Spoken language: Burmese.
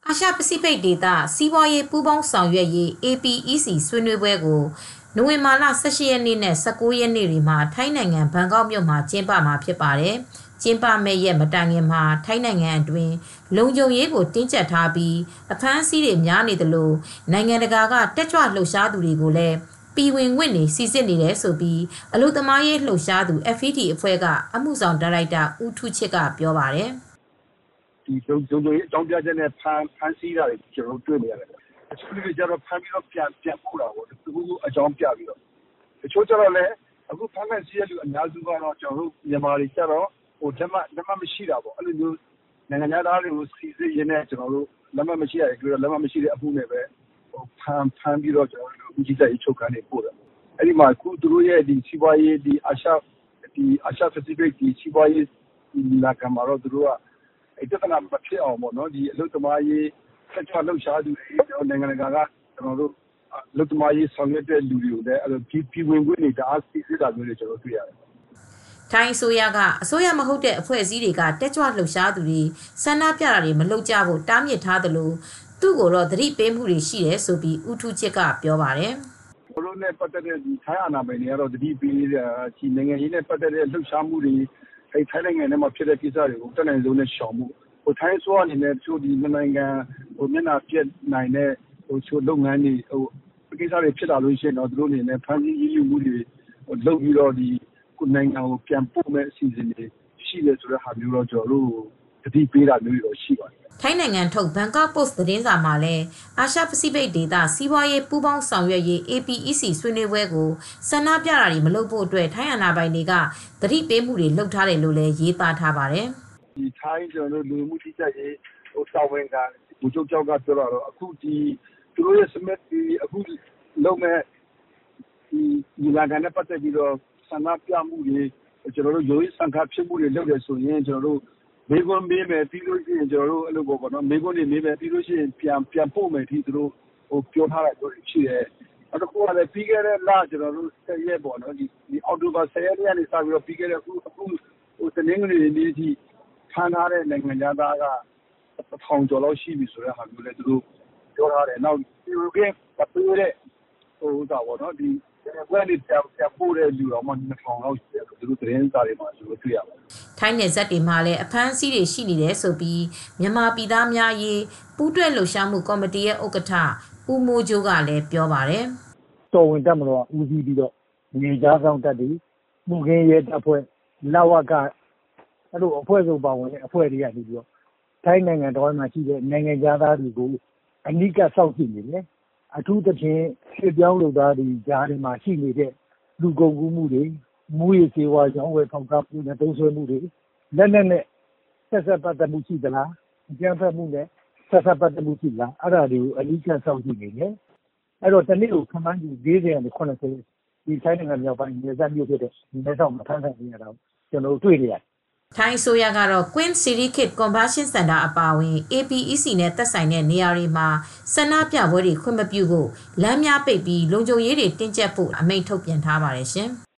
အာရှပစိဖိတ်ဒေသစီးပွားရေးပူးပေါင်းဆောင်ရွက်ရေး APEC ဆွေးနွေးပွဲကိုနိုဝင်ဘာလ18ရက်နေ့နဲ့19ရက်နေ့တွေမှာထိုင်းနိုင်ငံဘန်ကောက်မြို့မှာကျင်းပမှာဖြစ်ပါတယ်။ကျင်းပမဲ့ရက်မတိုင်ခင်မှာထိုင်းနိုင်ငံအတွင်းလုံခြုံရေးကိုတင်းကျပ်ထားပြီးအဖမ်းအဆီးတွေများနေသလိုနိုင်ငံတကာကတက်ကြွလှုပ်ရှားသူတွေကိုလည်းပြည်ဝင်ခွင့်တွေစီစစ်နေတယ်ဆိုပြီးအလို့သမားရေးလှုပ်ရှားသူ FED အဖွဲ့ကအမှုဆောင်ဒါရိုက်တာဦးထူးချစ်ကပြောပါတယ်။ဒီလုံခြုံရေးအကြောင်းပြချက်နဲ့ဖမ်းဆီးတာတွေကျွန်တော်တို့တွေ့နေရတယ်။တချို့တွေကျတော့ဖမ်းပြီးတော့ပြန်ပို့တာပေါ့။သူတို့အကြောင်းပြပြီးတော့တချို့ကျတော့လည်းအခုဖမ်းခံစီရလူအများစုကတော့ကျွန်တော်တို့မြန်မာတွေကျတော့လက်မှတ်မရှိတာပေါ့။အဲ့လိုမျိုးနိုင်ငံသားတွေကိုစီစစ်ရင်းနဲ့ကျွန်တော်တို့လက်မှတ်မရှိတဲ့လက်မှတ်မရှိတဲ့အမှုနဲ့ပဲဖမ်းပြီးတော့ကျွန်တော်တို့ဦးကြီးတိုက်ချုပ်ခန်းနေပို့တယ်။အဲ့ဒီမှာအခုသူတို့ရဲ့ဒီစီးပွားရေးဒီအာရှပစိဖိတ်ဒီစီးပွားရေးလာကမှာတော့သူတို့ကပြဿနာမဖြစ်အောင်ပေါ့နော်ဒီအလုပ်သမားရေးဆက်ချလှုပ်ရှားသူတွေနိုင်ငံတကာကကျွန်တော်တို့အလုပ်သမားရေးဆောင်ရွက်တဲ့လူတွေကိုလည်းအဲ့လိုပြည်ဝင်ခွင့်တွေတအားစီစစ်တာမျိုးတွေကျွန်တော်တွေ့ရတယ်။ထိုင်းအစိုးရကအစိုးရမဟုတ်တဲ့အဖွဲ့အစည်းတွေကတက်ကြွလှုပ်ရှားသူတွေဆန္ဒပြတာတွေမလုပ်ကြဖို့တားမြစ်ထားသလိုသူ့ကိုတော့သတိပေးမှုတွေရှိတယ်ဆိုပြီးဦးထူးချစ်ကပြောပါတယ်။ဘလို့နဲ့ပတ်သက်တဲ့ဒီထိုင်းအာဏာပိုင်တွေကတော့သတိပေးတဲ့ဒီနိုင်ငံရေးနဲ့ပတ်သက်တဲ့လှုပ်ရှားမှုတွေထိုင်းနိုင်ငံထဲမှာဖြစ်တဲ့ကိစ္စတွေကိုတက်နိုင်ဆုံးနဲ့ရှောင်မှုထိုင်းဆိုအနေနဲ့ချို့ဒီနိုင်ငံမျက်နှာပြက်နိုင်တဲ့ချို့လုပ်ငန်းတွေကိစ္စတွေဖြစ်လာလို့ရှိရင်တော့သူတို့အနေနဲ့ဖမ်းဆီးရယူမှုတွေလုပ်ပြီးတော့ဒီကိုနိုင်ငံကိုပြန်ပို့မဲ့အစီအစဉ်တွေရှိတယ်ဆိုတဲ့ဟာမျိုးတော့ကျွန်တော်တို့တတိပေးတာမျိုးတွေတော့ရှိပါတယ်။ထိုင်းနိုင်ငံထုတ်ဘန်ကောက်ပို့စ်သတင်းစာမှာလည်းအာရှပစိဖိတ်ဒေသစီးပွားရေးပူးပေါင်းဆောင်ရွက်ရေး APEC ဆွေးနွေးပွဲကိုဆန္ဒပြတာတွေမလုပ်ဖို့အတွက်ထိုင်းအာဏာပိုင်တွေကသတိပေးမှုတွေလုပ်ထားတယ်လို့လည်းရေးသားထားပါတယ်။ဒီထိုင်းကျွန်တော်တို့လူမှုကြီးကြပ်ရေးတာဝန်ခံဘူချုပ်ကျောက်ကပြောတော့အခုဒီသူတို့ရဲ့စမက်ဒီအခုလုံးမဲ့ဒီလာကန်နဲ့ပတ်သက်ပြီးတော့ဆန္ဒပြမှုတွေကျွန်တော်တို့ရိုးရေးစံခါဖြစ်မှုတွေလုပ်တယ်ဆိုရင်ကျွန်တော်တို့မေးခွန်းမေးမယ်ပြီးလို့ရှိရင်ကျွန်တော်တို့အဲ့လိုပေါ့နော်မေးခွန်းတွေမေးမယ်ပြီးလို့ရှိရင်ပြန်ပို့မယ်ဒီသူတို့ပြောထားတာတို့ရှိတယ်။အခုကလည်းပြီးခဲ့တဲ့လကျွန်တော်တို့10ရက်ပေါ့နော်ဒီအောက်တိုဘာ10ရက်နေ့ကနေစပြီးတော့ပြီးခဲ့တဲ့အခုတနင်္ဂနွေနေ့ထိဖမ်းထားတဲ့နိုင်ငံသားက1000ကျော်လောက်ရှိပြီဆိုတဲ့ဟာမျိုးလည်းသူတို့ပြောထားတယ်။နောက်ဒီလိုကပေးတဲ့ဒါပေါ့နော်ဒီဘယ်လိုပြန်ပို့တဲ့လူတော်မှ2000လောက်ရှိတယ်သူတို့သတင်းစာတွေမှာသူတို့တွေ့ရပါတယ်။ထိုင်းနယ်စပ်တွေမှာလည်းအဖမ်းအဆီးတွေရှိနေတယ်ဆိုပြီးမြန်မာပြည်သားများရေးပူးတွဲလှုပ်ရှားမှုကော်မတီရဲ့ဥက္ကဋ္ဌဦးမိုးကျိုးကလည်းပြောပါတယ်။တော်ဝင်တက်မလို့ဦးစီးပြီးတော့နေကြားဆောင်တက်ပြီးမှုခင်းရဲတပ်ဖွဲ့လာဝကအဲ့လိုအဖွဲ့စုံပါဝင်တဲ့အဖွဲ့တွေကနေပြီးတော့ထိုင်းနိုင်ငံတော်မှာရှိတဲ့နိုင်ငံသားတွေကိုအနိကစောင့်ကြည့်နေတယ်။အထူးသဖြင့်ရွှေပြောင်းလုပ်သားတွေကြားထဲမှာရှိနေတဲ့လူကုန်ကူးမှုတွေမူရစေဝါရောင်းဝယ်ဖောက်ကားမှုနဲ့တုံးဆွဲမှုတွေလက်နက်နဲ့ဆက်ပတ်သက်မှုရှိသလားအကြမ်းဖက်မှုနဲ့ဆက်ပတ်သက်မှုရှိလားအဲ့ဒါတွေကိုအနိကစောင့်ကြည့်နေတယ်။အဲ့တော့တနေ့ကိုခန့်မှန်းယူ40ကနေ80ဒီထိုင်းနိုင်ငံမြောက်ပိုင်းနယ်စပ်မြို့ဖြစ်တဲ့ဒီမဲဆောက်မှာဖမ်းဆီးနေရတာကျွန်တော်တို့တွေ့ရတယ်ထိုင်းအစိုးရကတော့ Queen Sirikit Convention Center အပါအဝင် APEC နဲ့သက်ဆိုင်တဲ့နေရာတွေမှာဆန္ဒပြပွဲတွေခွင့်မပြုဖို့လမ်းများပိတ်ပြီးလုံခြုံရေးတွေတင်းကျပ်ဖို့အမိန့်ထုတ်ပြန်ထားပါတယ်ရှင်။